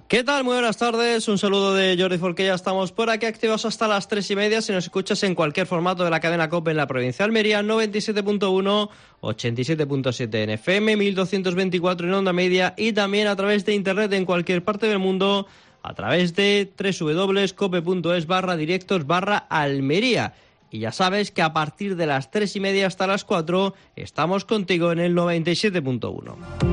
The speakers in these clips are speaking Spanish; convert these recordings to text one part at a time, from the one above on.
¿Qué tal? Muy buenas tardes, un saludo de Jordi Folqué, ya estamos por aquí activos hasta las 3:30, si nos escuchas en cualquier formato de la cadena COPE en la provincia de Almería, 97.1, 87.7 en FM, 1224 en onda media y también a través de internet en cualquier parte del mundo, a través de www.cope.es/directos/Almería. Y ya sabes que a partir de las 3:30 hasta las 4 estamos contigo en el 97.1.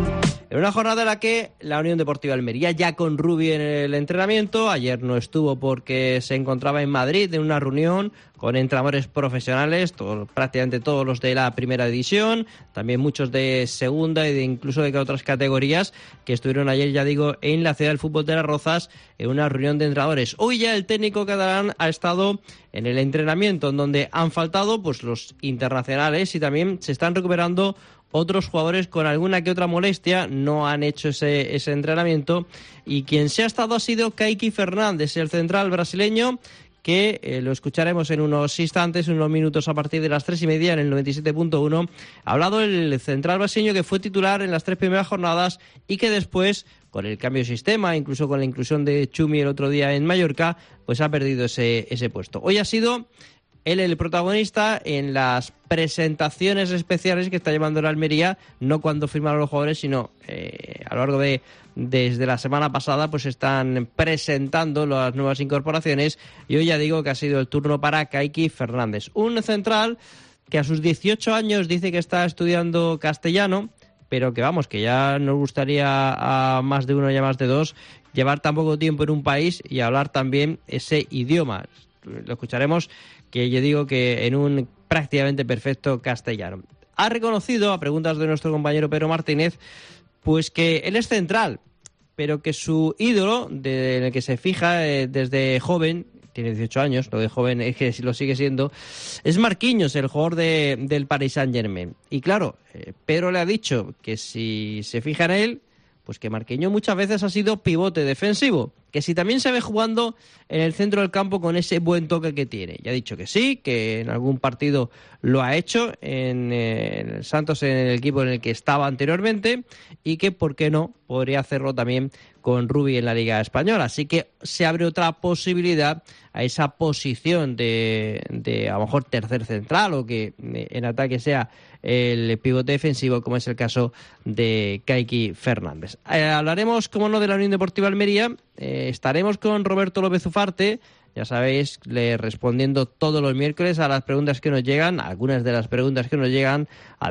En una jornada en la que la Unión Deportiva Almería, ya con Rubi en el entrenamiento, ayer no estuvo porque se encontraba en Madrid en una reunión con entrenadores profesionales, prácticamente todos los de la primera división, también muchos de segunda y incluso de otras categorías que estuvieron ayer, ya digo, en la ciudad del fútbol de Las Rozas en una reunión de entrenadores. Hoy ya el técnico catalán ha estado en el entrenamiento, en donde han faltado pues los internacionales y también se están recuperando otros jugadores con alguna que otra molestia, no han hecho ese entrenamiento, y quien se ha estado ha sido Kayki Fernández, el central brasileño, que lo escucharemos en unos instantes, en unos minutos a partir de las 3:30 en el 97.1. Ha hablado el central brasileño que fue titular en las 3 primeras jornadas y que después, con el cambio de sistema, incluso con la inclusión de Chumi el otro día en Mallorca, pues ha perdido ese puesto. Hoy ha sido él el protagonista en las presentaciones especiales que está llevando la Almería, no cuando firmaron los jugadores, sino a lo largo desde la semana pasada, pues están presentando las nuevas incorporaciones, y hoy ya digo que ha sido el turno para Kayki Fernández, un central que a sus 18 años dice que está estudiando castellano, pero que vamos, que ya nos gustaría a más de uno y a más de dos llevar tan poco tiempo en un país y hablar también ese idioma. Lo escucharemos, que yo digo que en un prácticamente perfecto castellano. Ha reconocido, a preguntas de nuestro compañero Pedro Martínez, pues que él es central, pero que su ídolo, en el que se fija desde joven, tiene 18 años, lo de joven es que lo sigue siendo, es Marquinhos, el jugador del Paris Saint-Germain. Y claro, Pedro le ha dicho que si se fija en él, pues que Marquinhos muchas veces ha sido pivote defensivo, que si también se ve jugando en el centro del campo con ese buen toque que tiene. Ya ha dicho que sí, que en algún partido lo ha hecho en el Santos, en el equipo en el que estaba anteriormente, y que, ¿por qué no?, podría hacerlo también con Rubi en la Liga Española. Así que se abre otra posibilidad a esa posición de a lo mejor tercer central, o que en ataque sea el pivote defensivo, como es el caso de Kayki Fernández. Hablaremos, como no, de la Unión Deportiva Almería. Estaremos con Roberto López Ufarte, ya sabéis, respondiendo todos los miércoles a las preguntas que nos llegan, algunas de las preguntas que nos llegan a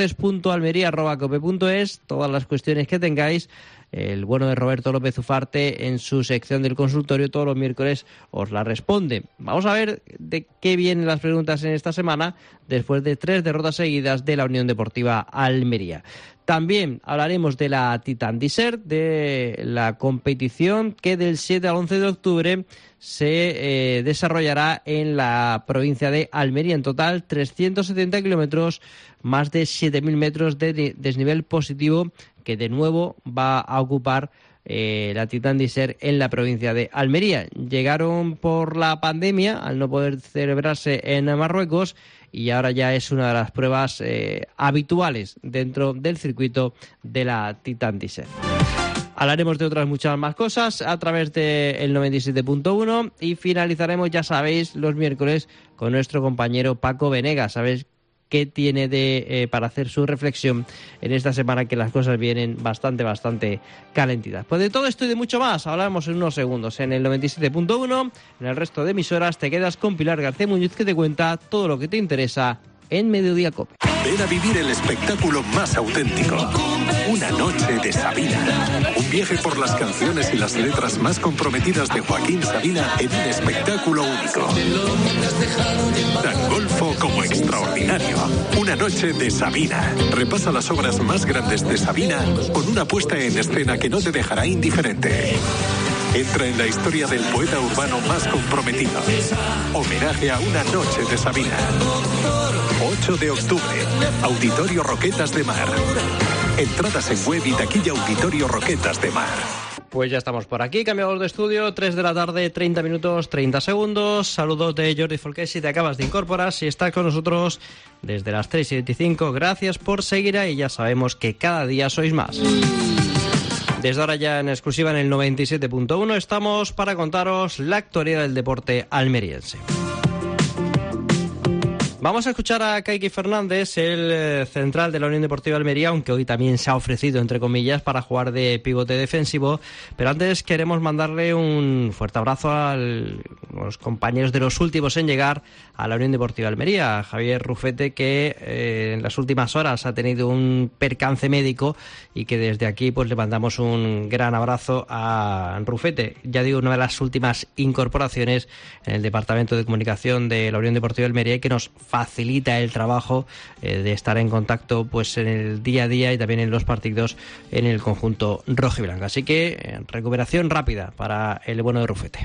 deportes.almería@cope.es, todas las cuestiones que tengáis. El bueno de Roberto López Ufarte, en su sección del consultorio, todos los miércoles os la responde. Vamos a ver de qué vienen las preguntas en esta semana, después de 3 derrotas seguidas de la Unión Deportiva Almería. También hablaremos de la Titan Desert, de la competición que del 7 al 11 de octubre se desarrollará en la provincia de Almería. En total, 370 kilómetros, más de 7.000 metros de desnivel positivo, que de nuevo va a ocupar la Titan Desert en la provincia de Almería. Llegaron por la pandemia, al no poder celebrarse en Marruecos, y ahora ya es una de las pruebas habituales dentro del circuito de la Titan Desert. Hablaremos de otras muchas más cosas a través del 97.1 y finalizaremos, ya sabéis, los miércoles con nuestro compañero Paco Venegas. Sabéis qué tiene para hacer su reflexión en esta semana, que las cosas vienen bastante calentitas. Pues de todo esto y de mucho más hablamos en unos segundos en el 97.1. En el resto de emisoras te quedas con Pilar García Muñiz, que te cuenta todo lo que te interesa en Mediodía Cope. Ven a vivir el espectáculo más auténtico. Una noche de Sabina. Un viaje por las canciones y las letras más comprometidas de Joaquín Sabina en un espectáculo único. Tan golfo como extraordinario. Una noche de Sabina. Repasa las obras más grandes de Sabina con una puesta en escena que no te dejará indiferente. Entra en la historia del poeta urbano más comprometido. Homenaje a Una noche de Sabina. 8 de octubre, Auditorio Roquetas de Mar. Entradas en web y taquilla Auditorio Roquetas de Mar. Pues ya estamos por aquí, cambiamos de estudio, 3 de la tarde, 30 minutos, 30 segundos. Saludos de Jordi Folqué, si te acabas de incorporar, si estás con nosotros desde las 3:25, gracias por seguir ahí, ya sabemos que cada día sois más. Desde ahora ya en exclusiva en el 97.1 estamos para contaros la actualidad del deporte almeriense. Vamos a escuchar a Kaiki Fernández, el central de la Unión Deportiva Almería, aunque hoy también se ha ofrecido, entre comillas, para jugar de pivote defensivo. Pero antes queremos mandarle un fuerte abrazo a los compañeros de los últimos en llegar a la Unión Deportiva Almería, a Javier Rufete, que en las últimas horas ha tenido un percance médico y que desde aquí pues le mandamos un gran abrazo a Rufete. Ya digo, una de las últimas incorporaciones en el Departamento de Comunicación de la Unión Deportiva Almería y que nos facilita el trabajo de estar en contacto pues en el día a día y también en los partidos en el conjunto rojiblanco. Así que recuperación rápida para el bueno de Rufete.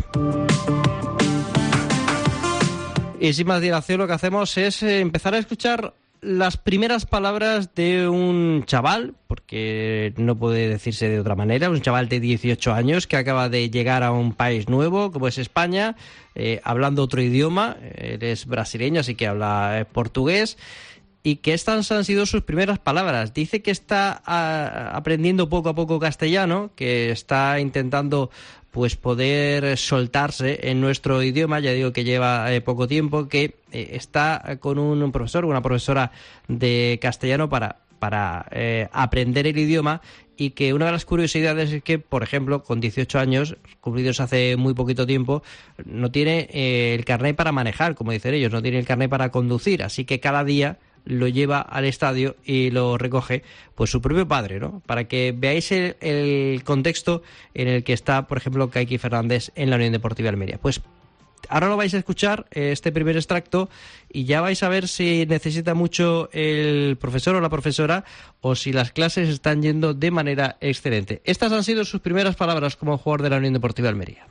Y sin más dilación, lo que hacemos es empezar a escuchar las primeras palabras de un chaval, porque no puede decirse de otra manera, un chaval de 18 años que acaba de llegar a un país nuevo como es España, hablando otro idioma. Él es brasileño, así que habla portugués, y que estas han sido sus primeras palabras. Dice que está aprendiendo poco a poco castellano, que está intentando pues poder soltarse en nuestro idioma. Ya digo que lleva poco tiempo, que está con un profesor, una profesora de castellano para aprender el idioma, y que una de las curiosidades es que, por ejemplo, con 18 años, cumplidos hace muy poquito tiempo, no tiene el carnet para manejar, como dicen ellos, no tiene el carnet para conducir, así que cada día lo lleva al estadio y lo recoge pues su propio padre, ¿no? Para que veáis el contexto en el que está, por ejemplo, Kaiki Fernández en la Unión Deportiva Almería. Pues ahora lo vais a escuchar, este primer extracto, y ya vais a ver si necesita mucho el profesor o la profesora o si las clases están yendo de manera excelente. Estas han sido sus primeras palabras como jugador de la Unión Deportiva Almería.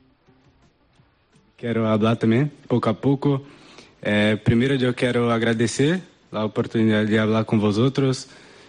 Quero hablar también, poco a poco. Primero yo quiero agradecer la oportunidad de hablar con vosotros.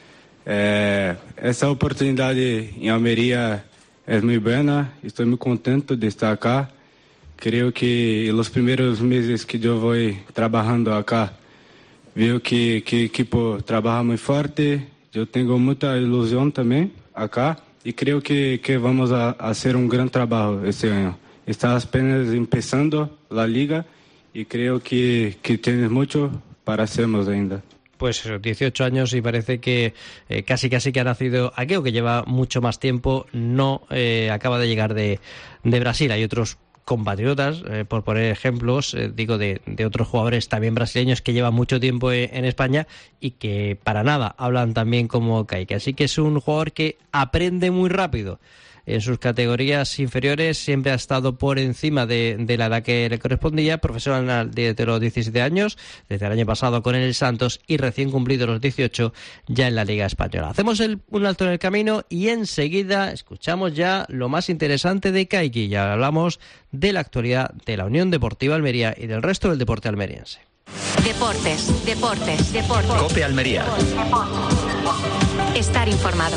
Esa oportunidad en Almería es muy buena, estoy muy contento de estar acá. Creo que en los primeros meses que yo voy trabajando acá, veo que el equipo trabaja muy fuerte. Yo tengo mucha ilusión también acá y creo que vamos a hacer un gran trabajo este año. Está apenas empezando la liga y creo que tienes mucho para hacernos ainda. Pues 18 años y parece que casi que ha nacido aquí, o que lleva mucho más tiempo. No acaba de llegar de Brasil. Hay otros compatriotas, por poner ejemplos, digo de otros jugadores también brasileños que llevan mucho tiempo en España y que para nada hablan tan bien como Kaiki. Así que es un jugador que aprende muy rápido. En sus categorías inferiores siempre ha estado por encima de la edad que le correspondía, profesional desde los 17 años, desde el año pasado con el Santos y recién cumplido los 18 ya en la Liga Española. Hacemos un alto en el camino y enseguida escuchamos ya lo más interesante de Kaiki. Ya hablamos de la actualidad de la Unión Deportiva Almería y del resto del deporte almeriense. Deportes. COPE Almería. Estar informado.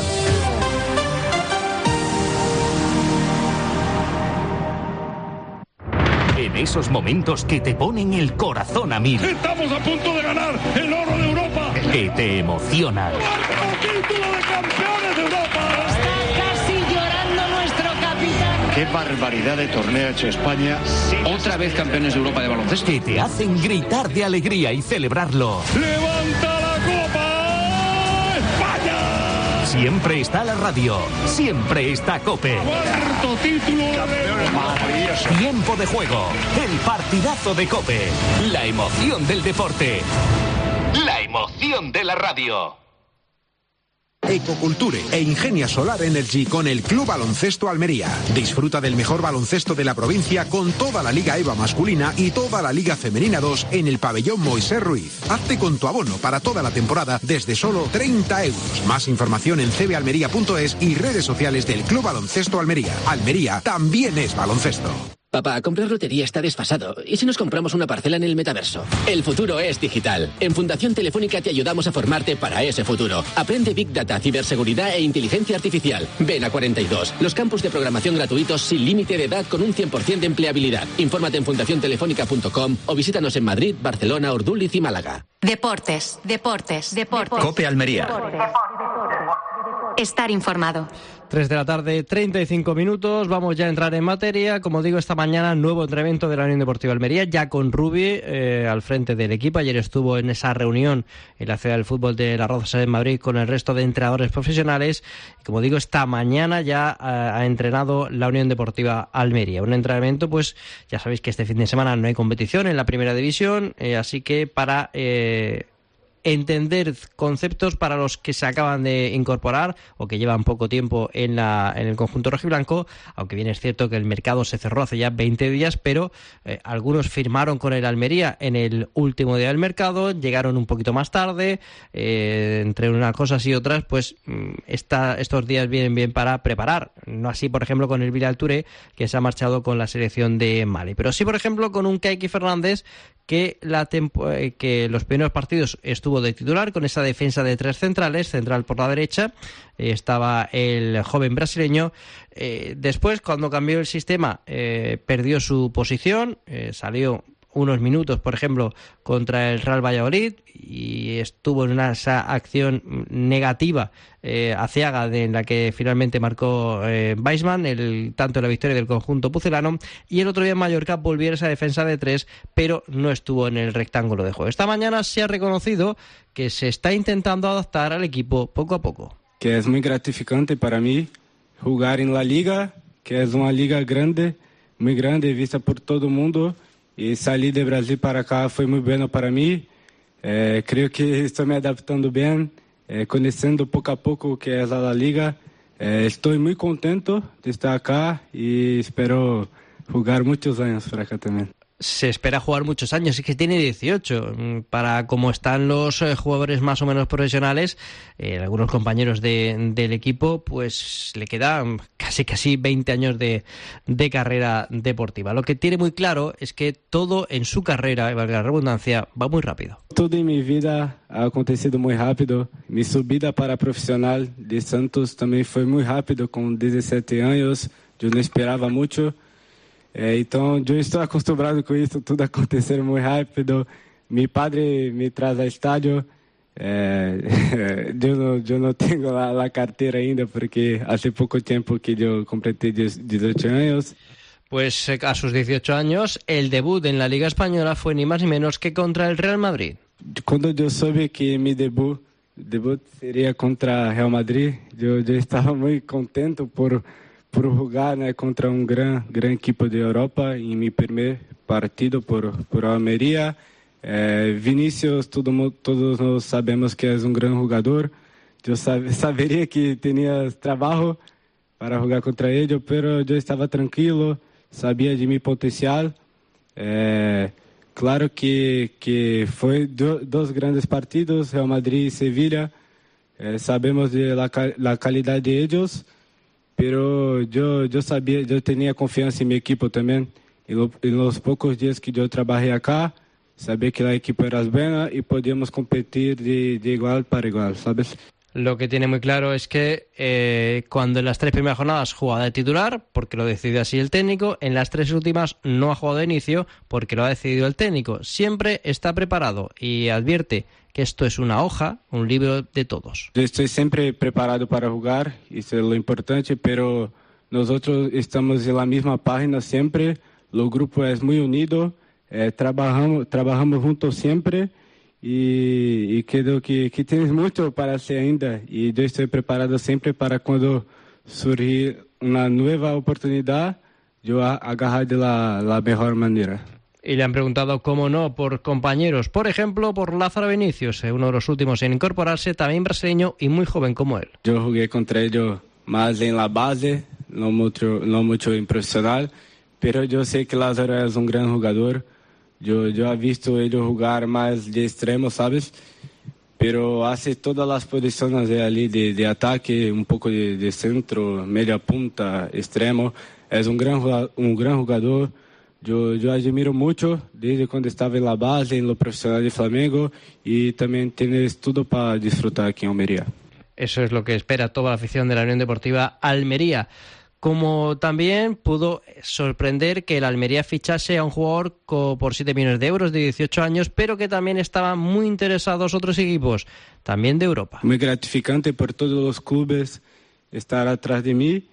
En esos momentos que te ponen el corazón a mil. ¡Estamos a punto de ganar el oro de Europa! Que te emocionan. ¡Cuarto título de campeones de Europa! Está casi llorando nuestro capitán. ¡Qué barbaridad de torneo ha hecho España! Otra vez campeones de Europa de baloncesto. Que te hacen gritar de alegría y celebrarlo. ¡Levanta la copa! ¡España! Siempre está la radio. Siempre está COPE. ¡Cuarto título de Europa! Tiempo de juego. El partidazo de COPE. La emoción del deporte. La emoción de la radio. Ecoculture e Ingenia Solar Energy con el Club Baloncesto Almería. Disfruta del mejor baloncesto de la provincia con toda la Liga EVA masculina y toda la Liga Femenina 2 en el pabellón Moisés Ruiz. Hazte con tu abono para toda la temporada desde solo 30 euros. Más información en cbalmería.es y redes sociales del Club Baloncesto Almería. Almería también es baloncesto. Papá, comprar lotería está desfasado. ¿Y si nos compramos una parcela en el metaverso? El futuro es digital. En Fundación Telefónica te ayudamos a formarte para ese futuro. Aprende Big Data, ciberseguridad e inteligencia artificial. Ven a 42. Los campus de programación gratuitos sin límite de edad con un 100% de empleabilidad. Infórmate en fundaciontelefónica.com o visítanos en Madrid, Barcelona, Urduliz y Málaga. Deportes. COPE Almería. estar informado. 3 de la tarde, 35 minutos. Vamos ya a entrar en materia. Como digo, esta mañana nuevo entrenamiento de la Unión Deportiva Almería, ya con Rubi al frente del equipo. Ayer estuvo en esa reunión en la Ciudad del Fútbol de Las Rozas en Madrid con el resto de entrenadores profesionales. Como digo, esta mañana ya ha entrenado la Unión Deportiva Almería. Un entrenamiento, pues ya sabéis que este fin de semana no hay competición en la Primera División, así que para entender conceptos para los que se acaban de incorporar o que llevan poco tiempo en el conjunto rojiblanco, aunque bien es cierto que el mercado se cerró hace ya 20 días, pero algunos firmaron con el Almería en el último día del mercado, llegaron un poquito más tarde, entre unas cosas y otras, pues estos días vienen bien para preparar, no así por ejemplo con el Bilal Touré, que se ha marchado con la selección de Mali, pero sí por ejemplo con un Kayki Fernández que los primeros partidos estuvo de titular con esa defensa de 3 centrales, central por la derecha, estaba el joven brasileño. Después, cuando cambió el sistema, perdió su posición, salió unos minutos, por ejemplo, contra el Real Valladolid y estuvo en esa acción negativa aciaga en la que finalmente marcó Weisman, tanto en la victoria del conjunto pucelano, y el otro día en Mallorca volvió a esa defensa de 3, pero no estuvo en el rectángulo de juego. Esta mañana se ha reconocido que se está intentando adaptar al equipo poco a poco. Que es muy gratificante para mí jugar en la liga, que es una liga grande, muy grande, vista por todo el mundo. Y salir de Brasil para acá fue muy bueno para mí. Creo que estoy me adaptando bien, conociendo poco a poco que es la liga. Estoy muy contento de estar acá y espero jugar muchos años por acá también. Se espera jugar muchos años, es que tiene 18. Para como están los jugadores más o menos profesionales, algunos compañeros del equipo, pues le quedan casi 20 años de carrera deportiva. Lo que tiene muy claro es que todo en su carrera, y valga la redundancia, va muy rápido. Todo en mi vida ha acontecido muy rápido. Mi subida para profesional de Santos también fue muy rápido, con 17 años. Yo no esperaba mucho. Então, eu estou acostumado com isso, tudo acontecer muito rápido. Meu padre me traz ao estádio. Eu não tenho a carteira ainda, porque há pouco tempo que eu completei 18 anos. Pues a sus 18 años, el debut en la Liga Española fue ni más ni menos que contra el Real Madrid. Quando eu soube que meu debut seria contra Real Madrid, eu estava muito contente por jugar, né, contra un gran equipo de Europa en mi primer partido por Almería. Vinicius, todos nos sabemos que es un gran jugador. Yo sabería que tenía trabajo para jugar contra ellos, pero yo estaba tranquilo, sabía de mi potencial. Claro que fue dos grandes partidos, Real Madrid y Sevilla. Sabemos de la calidad de ellos. Pero yo sabía, yo tenía confianza en mi equipo también. En los pocos días que yo trabajé acá, sabía que la equipo era buena y podíamos competir de igual para igual, ¿sabes? Lo que tiene muy claro es que cuando en las 3 primeras jornadas jugaba de titular, porque lo decidió así el técnico, en las 3 últimas no ha jugado de inicio porque lo ha decidido el técnico. Siempre está preparado y advierte que esto es una hoja, un libro de todos. Yo estoy siempre preparado para jugar, eso es lo importante, pero nosotros estamos en la misma página siempre, el grupo es muy unido, trabajamos juntos siempre y creo que tienes mucho para hacer ainda y yo estoy preparado siempre para cuando surgir una nueva oportunidad, yo agarrar de la mejor manera. Y le han preguntado, cómo no, por compañeros, por ejemplo, por Lázaro Vinicius, uno de los últimos en incorporarse, también brasileño y muy joven como él. Yo jugué contra ellos más en la base, no mucho en profesional, pero yo sé que Lázaro es un gran jugador. Yo he visto ellos jugar más de extremo, ¿sabes? Pero hace todas las posiciones de ali de ataque, un poco de centro, media punta, extremo. Es un gran jugador. Yo admiro mucho desde cuando estaba en la base, en lo profesional de Flamengo, y también tienes todo para disfrutar aquí en Almería. Eso es lo que espera toda la afición de la Unión Deportiva Almería. Como también pudo sorprender que el Almería fichase a un jugador por 7 millones de euros de 18 años, pero que también estaban muy interesados otros equipos, también de Europa. Muy gratificante por todos los clubes estar atrás de mí.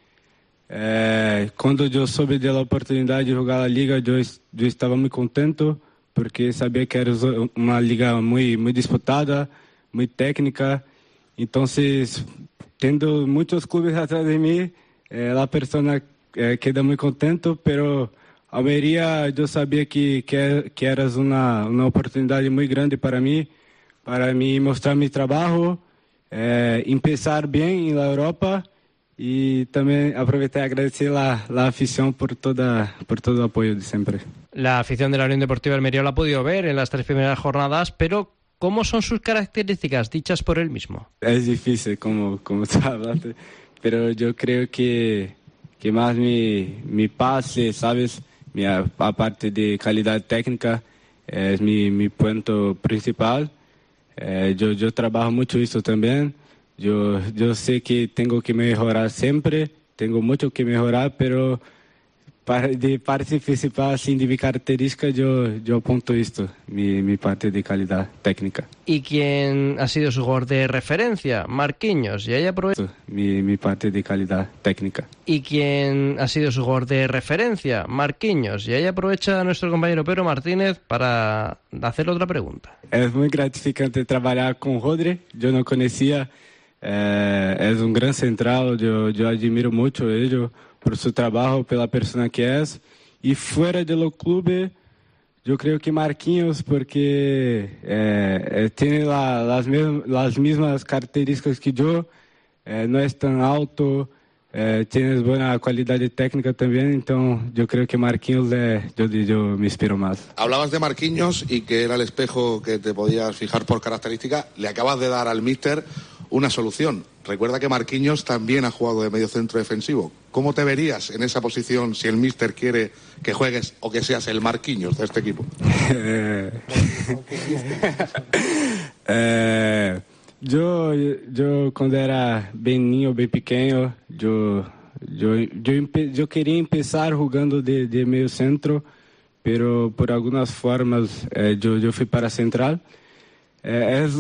Cuando yo supe de la oportunidad de jugar la liga, yo estaba muy contento porque sabía que era una liga muy, muy disputada, muy técnica. Entonces, teniendo muchos clubes atrás de mí, la persona queda muy contento, pero Almería yo sabía que era una oportunidad muy grande para mí mostrar mi trabajo, empezar bien en la Europa. Y también aprovechar y agradecer la afición por todo el apoyo de siempre. La afición de la Unión Deportiva Almería lo ha podido ver en las 3 primeras jornadas, pero ¿cómo son sus características dichas por él mismo? Es difícil, como tú hablaste, pero yo creo que más mi pase, ¿sabes? Aparte de calidad técnica, es mi punto principal. Yo trabajo mucho eso también. Yo sé que tengo que mejorar siempre, tengo mucho que mejorar, pero de parte principal, así de mi característica, yo apunto esto, mi parte de calidad técnica. ¿Y quién ha sido su jugador de referencia? Marquinhos, y ahí aprovecha... Mi parte de calidad técnica. ¿Y quién ha sido su jugador de referencia? Marquinhos, y ahí aprovecha nuestro compañero Pedro Martínez para hacerle otra pregunta. Es muy gratificante trabajar con Rodri, yo no conocía... es un gran central, yo admiro mucho a ellos por su trabajo, pela persona que es. Y fuera de los clubes, yo creo que Marquinhos, porque tiene las mismas características que yo, no es tan alto, tiene buena calidad técnica también, entonces yo creo que Marquinhos yo me inspiro más. Hablabas de Marquinhos y que era el espejo que te podías fijar por característica. Le acabas de dar al míster una solución. Recuerda que Marquinhos también ha jugado de medio centro defensivo. ¿Cómo te verías en esa posición si el míster quiere que juegues o que seas el Marquinhos de este equipo? Yo cuando era bien niño, bien pequeño, yo quería empezar jugando de medio centro, pero por algunas formas yo fui para central. Es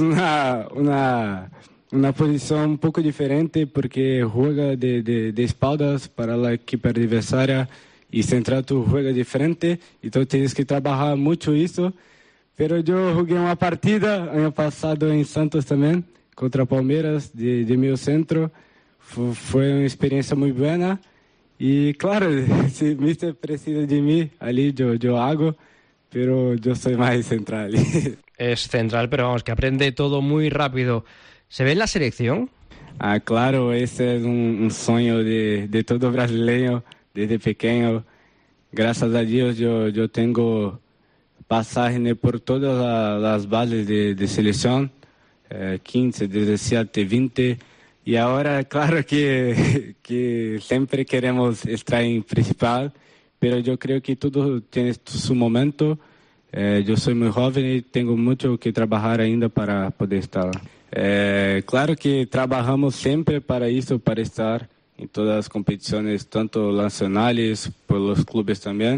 una posición un poco diferente porque juega de espaldas para la equipo adversaria y central tú juegas diferente, entonces tienes que trabajar mucho eso. Pero yo jugué una partida año pasado en Santos también contra Palmeiras de medio centro. Fue una experiencia muy buena y claro, si el míster precisa de mí, allí yo hago, pero yo soy más central. Es central, pero vamos, que aprende todo muy rápido. ¿Se ve en la selección? Claro, ese es un sueño de todo brasileño desde pequeño. Gracias a Dios yo tengo pasaje por todas las bases de selección, 15, 17, 20. Y ahora, claro que siempre queremos estar en principal, pero yo creo que todo tiene su momento. Yo soy muy joven y tengo mucho que trabajar ainda para poder estar. Claro que trabajamos siempre para eso, para estar en todas las competiciones, tanto nacionales, por los clubes también.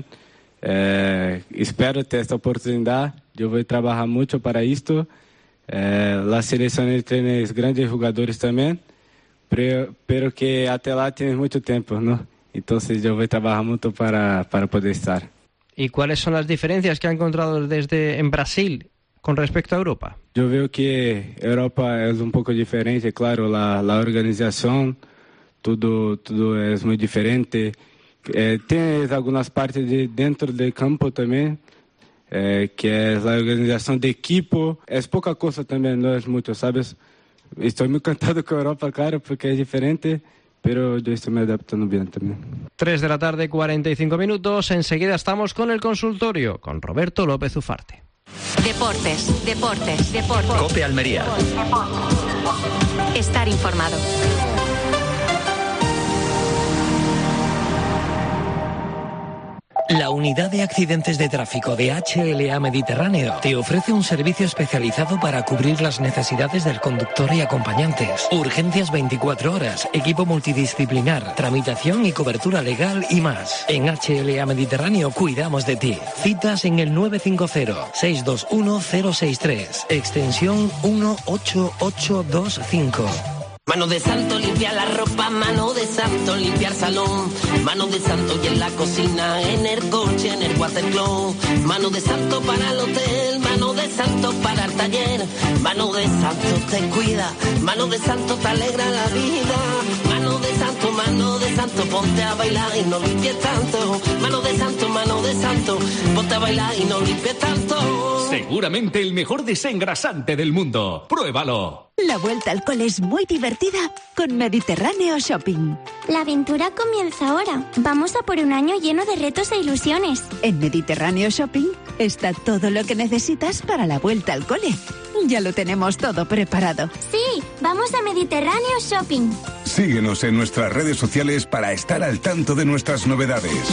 Espero tener esta oportunidad, yo voy a trabajar mucho para esto. La selección tiene grandes jugadores también, pero que hasta lá tiene mucho tiempo, ¿no? Entonces yo voy a trabajar mucho para poder estar. ¿Y cuáles son las diferencias que ha encontrado en Brasil con respecto a Europa? Yo veo que Europa es un poco diferente, claro, la organización, todo es muy diferente. Tienes algunas partes dentro del campo también, que es la organización de equipo. Es poca cosa también, no es mucho, ¿sabes? Estoy muy contento con Europa, claro, porque es diferente, pero yo estoy me adaptando bien también. 3:45 p.m, enseguida estamos con el consultorio, con Roberto López Ufarte. Deportes. COPE Almería. Estar informado. La Unidad de Accidentes de Tráfico de HLA Mediterráneo te ofrece un servicio especializado para cubrir las necesidades del conductor y acompañantes. Urgencias 24 horas, equipo multidisciplinar, tramitación y cobertura legal y más. En HLA Mediterráneo cuidamos de ti. Citas en el 950-621-063, extensión 18825. Mano de santo, limpiar la ropa, mano de santo, limpiar salón, mano de santo y en la cocina, en el coche, en el watercloak, mano de santo para el hotel, mano de santo para el taller, mano de santo te cuida, mano de santo te alegra la vida, mano de santo, ponte a bailar y no limpies tanto, mano de santo, ponte a bailar y no limpies tanto. Seguramente el mejor desengrasante del mundo. ¡Pruébalo! La vuelta al cole es muy divertida con Mediterráneo Shopping. La aventura comienza ahora. Vamos a por un año lleno de retos e ilusiones. En Mediterráneo Shopping está todo lo que necesitas para la vuelta al cole. Ya lo tenemos todo preparado. Sí, vamos a Mediterráneo Shopping. Síguenos en nuestras redes sociales para estar al tanto de nuestras novedades.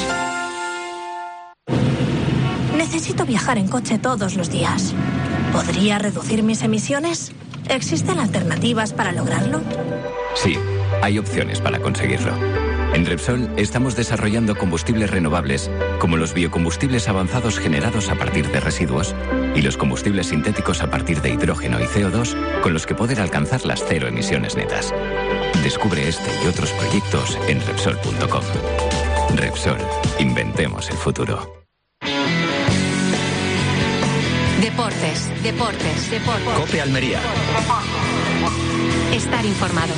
Necesito viajar en coche todos los días. ¿Podría reducir mis emisiones? ¿Existen alternativas para lograrlo? Sí, hay opciones para conseguirlo. En Repsol estamos desarrollando combustibles renovables, como los biocombustibles avanzados generados a partir de residuos y los combustibles sintéticos a partir de hidrógeno y CO2, con los que poder alcanzar las 0 emisiones netas. Descubre este y otros proyectos en Repsol.com. Repsol, inventemos el futuro. Deportes. COPE Almería. Estar informado.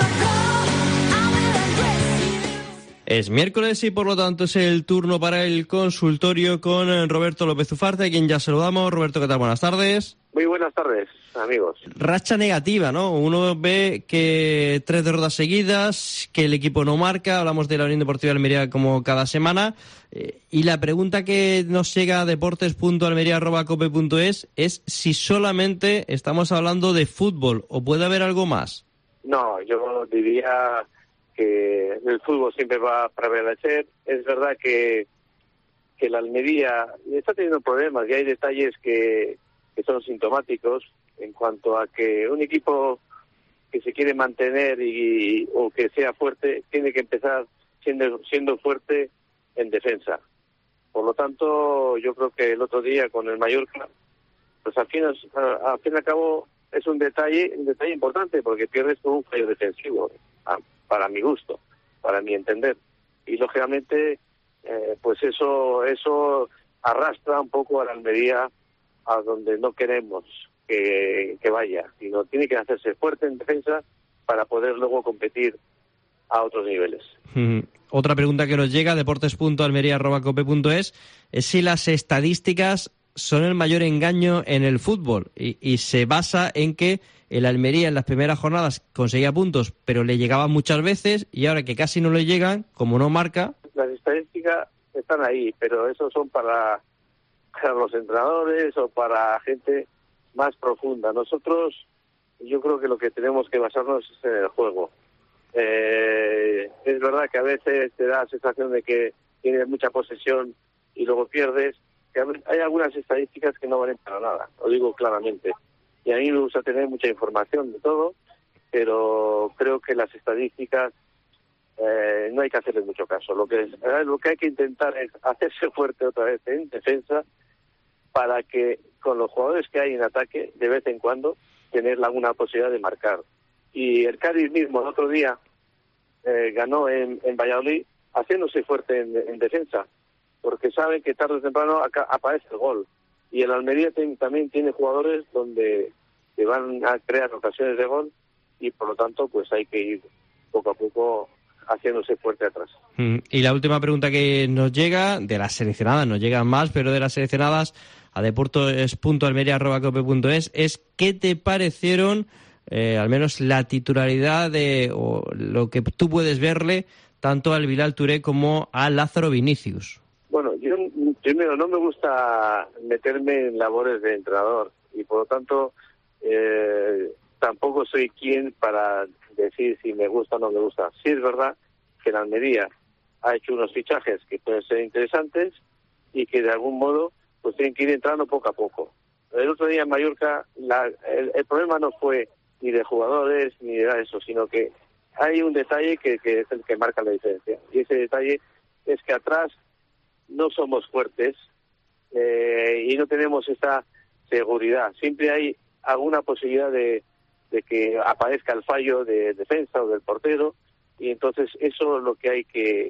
Es miércoles y por lo tanto es el turno para el consultorio con Roberto López Ufarte, a quien ya saludamos. Roberto, ¿qué tal? Buenas tardes. Muy buenas tardes, amigos. Racha negativa, ¿no? Uno ve que 3 derrotas seguidas, que el equipo no marca, hablamos de la Unión Deportiva Almería como cada semana, y la pregunta que nos llega a deportes.almería@cope.es es si solamente estamos hablando de fútbol o puede haber algo más. No, yo diría que el fútbol siempre va a prevalecer. Es verdad que la Almería está teniendo problemas y hay detalles que son sintomáticos en cuanto a que un equipo que se quiere mantener o que sea fuerte tiene que empezar siendo fuerte en defensa. Por lo tanto, yo creo que el otro día con el Mallorca, pues al fin y al cabo es un detalle importante porque pierdes con un fallo defensivo, para mi gusto, para mi entender. Y lógicamente, pues eso arrastra un poco a la Almería a donde no queremos que vaya, sino tiene que hacerse fuerte en defensa para poder luego competir a otros niveles. Otra pregunta que nos llega, deportes.almería@cope.es, es si las estadísticas son el mayor engaño en el fútbol y se basa en que el Almería en las primeras jornadas conseguía puntos, pero le llegaban muchas veces y ahora que casi no le llegan, como no marca... Las estadísticas están ahí, pero eso son para los entrenadores o para gente más profunda. Nosotros, yo creo que lo que tenemos que basarnos es en el juego. Es verdad que a veces te da la sensación de que tienes mucha posesión y luego pierdes. Que hay algunas estadísticas que no valen para nada, lo digo claramente. Y a mí me gusta tener mucha información de todo, pero creo que las estadísticas no hay que hacerles mucho caso. Lo que hay que intentar es hacerse fuerte otra vez en defensa para que con los jugadores que hay en ataque, de vez en cuando, tener alguna posibilidad de marcar. Y el Cádiz mismo el otro día ganó en Valladolid haciéndose fuerte en defensa, porque saben que tarde o temprano aparece el gol. Y el Almería también tiene jugadores donde se van a crear ocasiones de gol y por lo tanto pues hay que ir poco a poco haciéndose fuerte atrás. Y la última pregunta que nos llega, de las seleccionadas, nos llegan más, pero de las seleccionadas a deportes.almería@cope.es, es ¿qué te parecieron al menos la titularidad o lo que tú puedes verle tanto al Bilal Touré como a Lázaro Vinicius? Bueno, yo primero no me gusta meterme en labores de entrenador y por lo tanto tampoco soy quien para decir si me gusta o no me gusta. Sí es verdad que la Almería ha hecho unos fichajes que pueden ser interesantes y que de algún modo pues tienen que ir entrando poco a poco. El otro día en Mallorca el problema no fue ni de jugadores ni de eso, sino que hay un detalle que es el que marca la diferencia. Y ese detalle es que atrás no somos fuertes y no tenemos esta seguridad. Siempre hay alguna posibilidad de que aparezca el fallo de defensa o del portero, y entonces eso es lo que hay que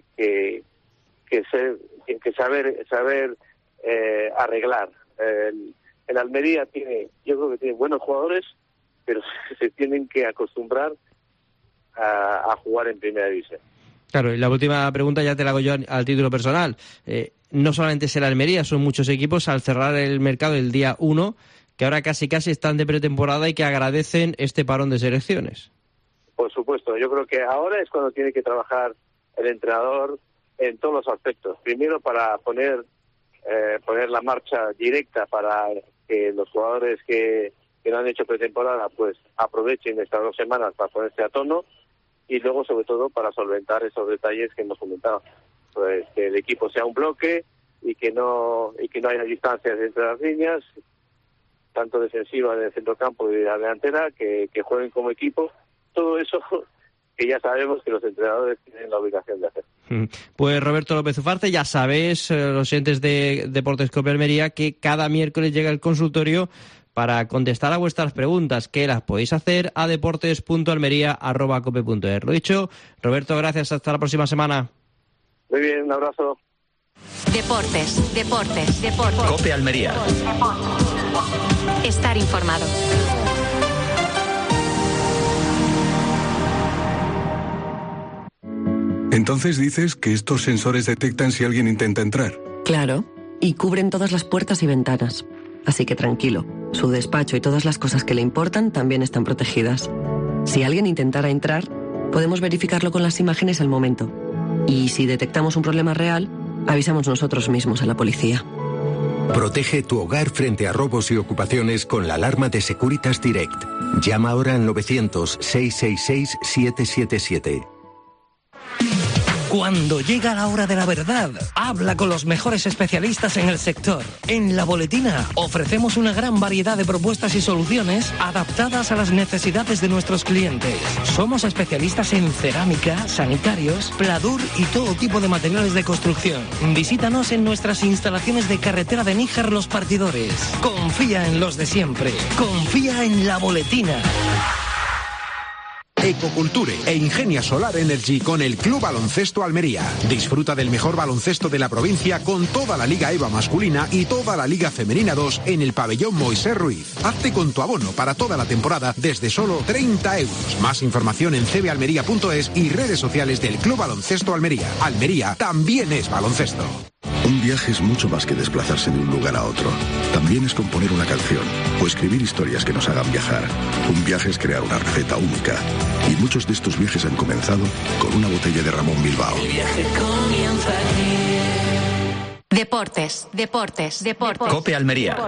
saber arreglar. El Almería yo creo que tiene buenos jugadores, pero se tienen que acostumbrar a jugar en primera división. Claro, y la última pregunta ya te la hago yo al título personal. No solamente es el Almería, son muchos equipos al cerrar el mercado el día 1, que ahora casi están de pretemporada y que agradecen este parón de selecciones. Por supuesto, yo creo que ahora es cuando tiene que trabajar el entrenador en todos los aspectos. Primero, para poner la marcha directa para que los jugadores que no han hecho pretemporada pues aprovechen estas 2 semanas para ponerse a tono, y luego sobre todo para solventar esos detalles que hemos comentado, pues que el equipo sea un bloque y que no haya distancias entre las líneas, tanto defensiva en el centrocampo y la delantera, que jueguen como equipo. Todo eso que ya sabemos que los entrenadores tienen la obligación de hacer. Pues Roberto López Ufarte, ya sabes, los oyentes de Deportes Cope Almería, que cada miércoles llega el consultorio para contestar a vuestras preguntas, que las podéis hacer a deportes.almería@cope.es. Lo dicho, Roberto, gracias, hasta la próxima semana. Muy bien, un abrazo. Deportes. Cope Almería. Estar informado. Entonces dices que estos sensores detectan si alguien intenta entrar. Claro, y cubren todas las puertas y ventanas. Así que tranquilo, su despacho y todas las cosas que le importan también están protegidas. Si alguien intentara entrar, podemos verificarlo con las imágenes al momento. Y si detectamos un problema real, avisamos nosotros mismos a la policía. Protege tu hogar frente a robos y ocupaciones con la alarma de Securitas Direct. Llama ahora al 900-666-777. Cuando llega la hora de la verdad, habla con los mejores especialistas en el sector. En La Boletina ofrecemos una gran variedad de propuestas y soluciones adaptadas a las necesidades de nuestros clientes. Somos especialistas en cerámica, sanitarios, pladur y todo tipo de materiales de construcción. Visítanos en nuestras instalaciones de carretera de Níjar Los Partidores. Confía en los de siempre. Confía en La Boletina. Ecoculture e Ingenia Solar Energy con el Club Baloncesto Almería. Disfruta del mejor baloncesto de la provincia con toda la Liga EVA masculina y toda la Liga Femenina 2 en el pabellón Moisés Ruiz. Hazte con tu abono para toda la temporada desde solo 30 euros. Más información en cbalmería.es y redes sociales del Club Baloncesto Almería. Almería también es baloncesto. Un viaje es mucho más que desplazarse de un lugar a otro. También es componer una canción o escribir historias que nos hagan viajar. Un viaje es crear una receta única. Y muchos de estos viajes han comenzado con una botella de Ramón Bilbao. El viaje comienza aquí. Deportes. Cope Almería.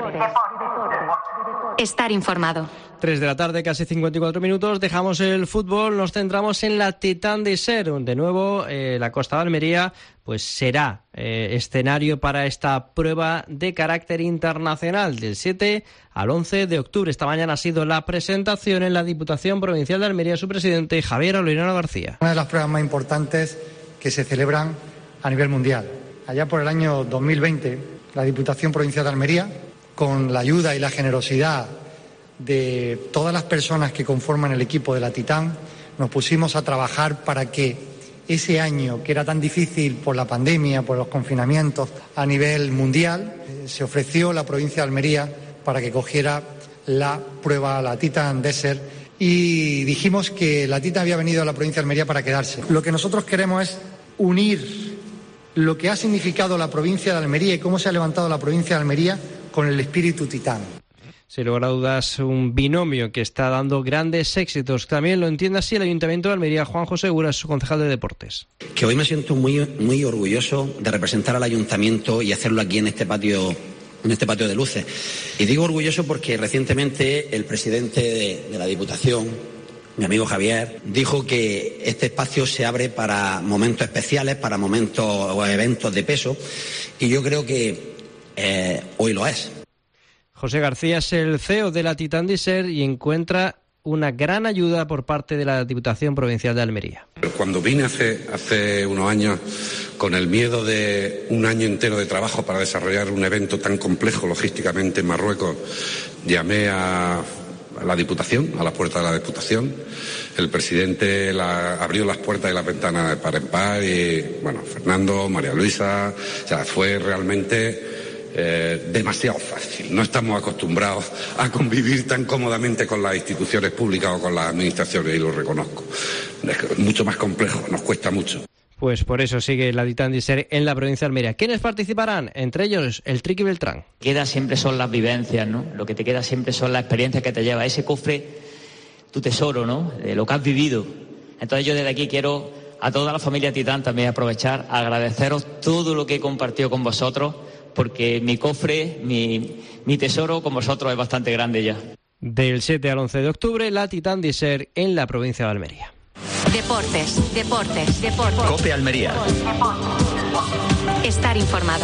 Estar informado. 3 de la tarde, casi 54 minutos. Dejamos el fútbol, nos centramos en la Titán de Ser. De nuevo, la Costa de Almería pues será escenario para esta prueba de carácter internacional del 7 al 11 de octubre. Esta mañana ha sido la presentación en la Diputación Provincial de Almería, su presidente Javier Aureliano García. Una de las pruebas más importantes que se celebran a nivel mundial. Allá por el año 2020, la Diputación Provincial de Almería, con la ayuda y la generosidad de todas las personas que conforman el equipo de la Titán, nos pusimos a trabajar para que ese año, que era tan difícil por la pandemia, por los confinamientos a nivel mundial, se ofreció la provincia de Almería para que cogiera la prueba, la Titan Desert, y dijimos que la Titan había venido a la provincia de Almería para quedarse. Lo que nosotros queremos es unir lo que ha significado la provincia de Almería y cómo se ha levantado la provincia de Almería con el espíritu Titán. Sin lugar a dudas, un binomio que está dando grandes éxitos. También lo entiende así el Ayuntamiento de Almería. Juan José Segura, su concejal de Deportes. Que hoy me siento muy orgulloso de representar al Ayuntamiento y hacerlo aquí en este patio de luces. Y digo orgulloso porque recientemente el presidente de la Diputación, mi amigo Javier, dijo que este espacio se abre para momentos especiales, para momentos o eventos de peso, y yo creo que hoy lo es. José García es el CEO de la Titán Desert y encuentra una gran ayuda por parte de la Diputación Provincial de Almería. Cuando vine hace unos años con el miedo de un año entero de trabajo para desarrollar un evento tan complejo logísticamente en Marruecos, llamé a la Diputación, a la puerta de la Diputación. El presidente abrió las puertas y las ventanas de par en par y, bueno, Fernando, María Luisa, o sea, fue realmente demasiado fácil. No estamos acostumbrados a convivir tan cómodamente con las instituciones públicas o con las administraciones, y lo reconozco. Es mucho más complejo, nos cuesta mucho. Pues por eso sigue la Ditán Ser en la provincia de Almería. ¿Quiénes participarán? Entre ellos, el Triqui Beltrán. Queda siempre son las vivencias, ¿no? Lo que te queda siempre son las experiencias que te lleva. Ese cofre, tu tesoro, ¿no? De lo que has vivido. Entonces yo desde aquí quiero a toda la familia Titán también aprovechar, agradeceros todo lo que he compartido con vosotros, porque mi cofre, mi tesoro con vosotros es bastante grande ya. Del 7 al 11 de octubre, la Ditán Ser en la provincia de Almería. Deportes. COPE Almería. Estar informado.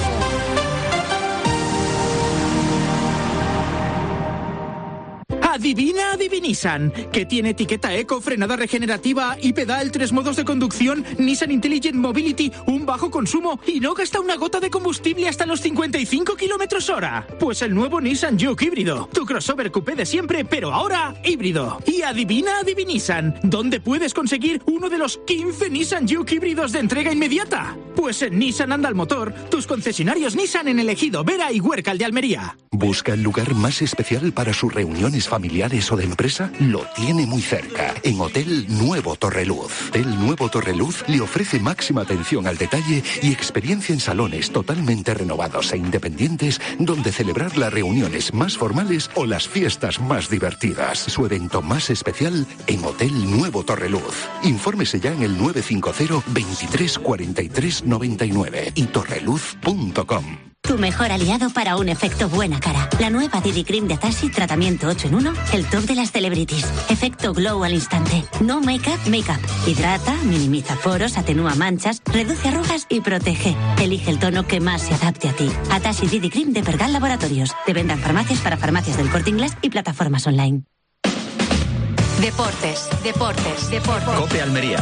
Adivina, Nissan, que tiene etiqueta eco, frenada regenerativa y pedal, 3 modos de conducción, Nissan Intelligent Mobility, un bajo consumo y no gasta una gota de combustible hasta los 55 km/h. Pues el nuevo Nissan Juke híbrido, tu crossover coupé de siempre, pero ahora híbrido. Y adivina, Nissan, ¿dónde puedes conseguir uno de los 15 Nissan Juke híbridos de entrega inmediata? Pues en Nissan Anda al Motor, tus concesionarios Nissan en El Ejido, Vera y Huércal de Almería. ¿Busca el lugar más especial para sus reuniones familiares o de empresa? Lo tiene muy cerca, en Hotel Nuevo Torreluz. Hotel Nuevo Torreluz le ofrece máxima atención al detalle y experiencia en salones totalmente renovados e independientes, donde celebrar las reuniones más formales o las fiestas más divertidas. Su evento más especial en Hotel Nuevo Torreluz. Infórmese ya en el 950 23 43 99 y torreluz.com. Tu mejor aliado para un efecto buena cara. La nueva Didi Cream de Tassi, tratamiento 8 en 1, el top de las celebrities. Efecto glow al instante. No make-up. Hidrata, minimiza poros, atenúa manchas, reduce arrugas y protege. Elige el tono que más se adapte a ti. Tassi Didi Cream de Pergal Laboratorios. De venta en farmacias para farmacias del Corte Inglés y plataformas online. Deportes. COPE Almería.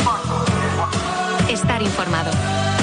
Estar informado.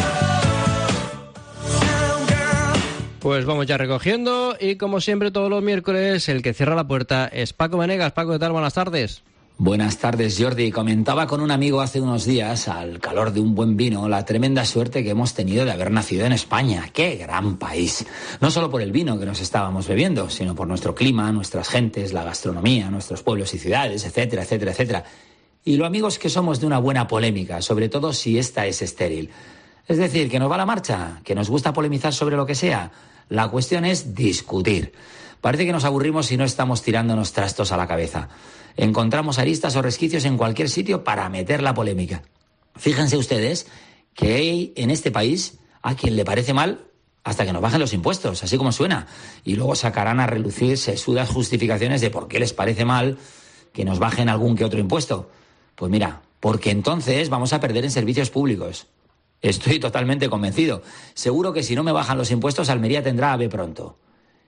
Pues vamos ya recogiendo y como siempre todos los miércoles el que cierra la puerta es Paco Venegas. Paco, ¿qué tal? Buenas tardes. Buenas tardes, Jordi. Comentaba con un amigo hace unos días, al calor de un buen vino, la tremenda suerte que hemos tenido de haber nacido en España. ¡Qué gran país! No solo por el vino que nos estábamos bebiendo, sino por nuestro clima, nuestras gentes, la gastronomía, nuestros pueblos y ciudades, etcétera, etcétera, etcétera. Y lo amigos que somos de una buena polémica, sobre todo si esta es estéril. Es decir, que nos va la marcha, que nos gusta polemizar sobre lo que sea. La cuestión es discutir. Parece que nos aburrimos si no estamos tirándonos trastos a la cabeza. Encontramos aristas o resquicios en cualquier sitio para meter la polémica. Fíjense ustedes que hay en este país a quien le parece mal hasta que nos bajen los impuestos, así como suena. Y luego sacarán a relucir sesudas justificaciones de por qué les parece mal que nos bajen algún que otro impuesto. Pues mira, porque entonces vamos a perder en servicios públicos. Estoy totalmente convencido. Seguro que si no me bajan los impuestos, Almería tendrá AVE pronto.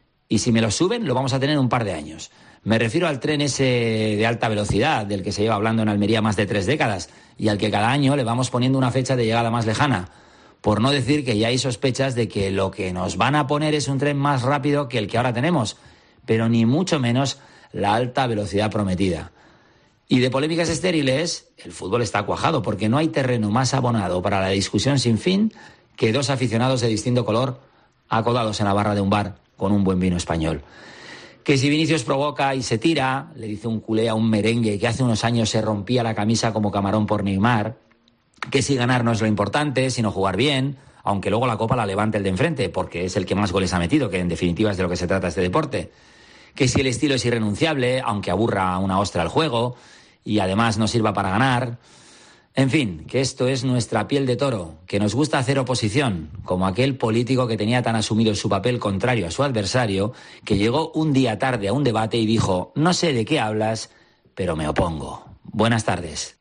Y si me los suben, lo vamos a tener un par de años. Me refiero al tren ese de alta velocidad, del que se lleva hablando en Almería más de 3 décadas, y al que cada año le vamos poniendo una fecha de llegada más lejana. Por no decir que ya hay sospechas de que lo que nos van a poner es un tren más rápido que el que ahora tenemos, pero ni mucho menos la alta velocidad prometida. Y de polémicas estériles, el fútbol está cuajado, porque no hay terreno más abonado para la discusión sin fin que 2 aficionados de distinto color acodados en la barra de un bar con un buen vino español. Que si Vinicius provoca y se tira, le dice un culé a un merengue que hace unos años se rompía la camisa como camarón por Neymar. Que si ganar no es lo importante, sino jugar bien, aunque luego la copa la levante el de enfrente, porque es el que más goles ha metido, que en definitiva es de lo que se trata este deporte. Que si el estilo es irrenunciable, aunque aburra una ostra el juego, y además no sirva para ganar. En fin, que esto es nuestra piel de toro, que nos gusta hacer oposición, como aquel político que tenía tan asumido su papel contrario a su adversario, que llegó un día tarde a un debate y dijo: no sé de qué hablas, pero me opongo. Buenas tardes.